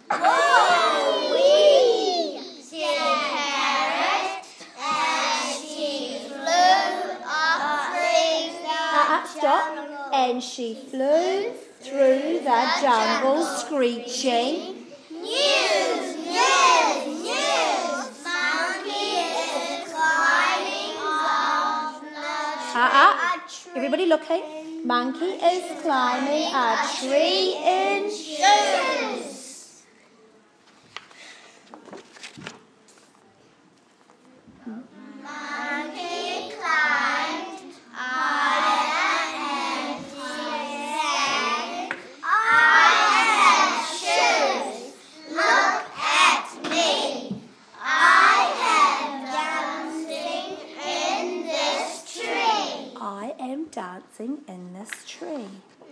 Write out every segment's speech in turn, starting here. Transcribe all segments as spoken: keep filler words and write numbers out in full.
Whoa, wee, said Parrot, and she flew off through the Uh, stop. And she flew through the jungle screeching. News, news, news! Monkey is climbing off the Uh, uh, everybody looking. Monkey is climbing a tree in shoes. Monkey climbed higher and she sang, I have shoes, look at me. I am dancing in this tree. I am dancing in this tree.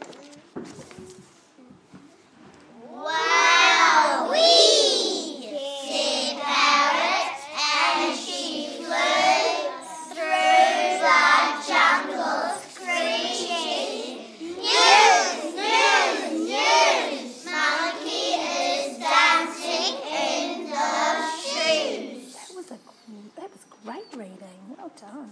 Wow, wee, said Parrot, and she flew through the jungle screeching, news, news, news! Monkey is dancing in the shoes. That was a that was great reading. Well done.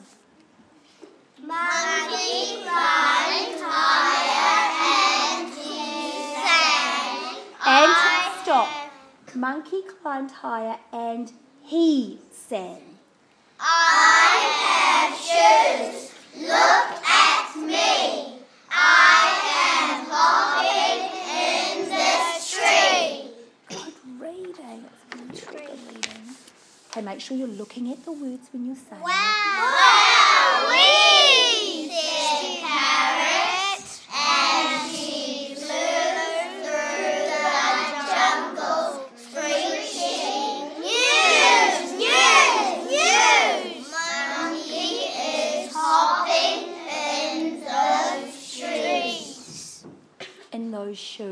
Monkey climbed higher and he sang. And I stop. have- Monkey climbed higher and he sang. I have shoes. Look at me. I am hopping in this tree. Good reading. It's really good reading. Okay, make sure you're looking at the words when you're saying it. Wow.